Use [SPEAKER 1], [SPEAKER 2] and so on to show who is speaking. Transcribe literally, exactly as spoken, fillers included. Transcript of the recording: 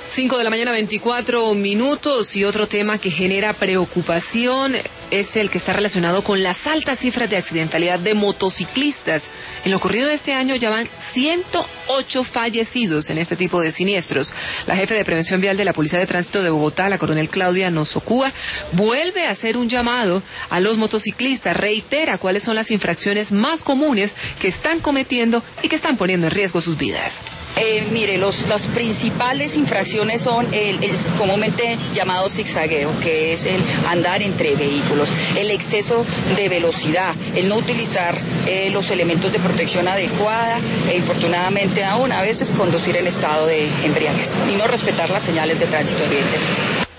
[SPEAKER 1] cinco de la mañana, veinticuatro minutos, y otro tema que genera preocupación es el que está relacionado con las altas cifras de accidentalidad de motociclistas. En lo ocurrido de este año ya van ciento ocho fallecidos en este tipo de siniestros. La jefe de Prevención Vial de la Policía de Tránsito de Bogotá, la coronel Claudia Nosocúa, vuelve a hacer un llamado a los motociclistas, reitera cuáles son las infracciones más comunes que están cometiendo y que están poniendo en riesgo sus vidas.
[SPEAKER 2] Eh, mire, los, las principales infracciones son el, el comúnmente llamado zigzagueo, que es el andar entre vehículos, el exceso de velocidad, el no utilizar eh, los elementos de protección adecuada e infortunadamente aún a veces conducir en estado de embriaguez y no respetar las señales de tránsito, evidentemente.